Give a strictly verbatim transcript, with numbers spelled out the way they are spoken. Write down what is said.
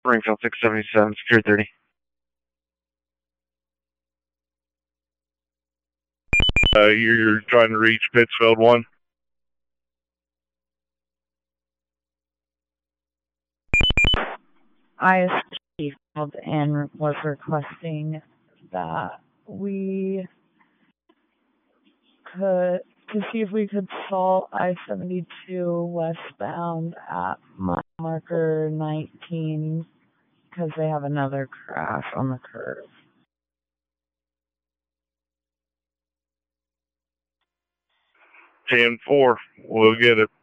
Springfield six seventy-seven, Secure thirty. Uh, you're, you're trying to reach Pittsfield one. I called and was requesting that we could, to see if we could salt I seventy-two westbound at mile marker nineteen, because they have another crash on the curve. ten four, we'll get it.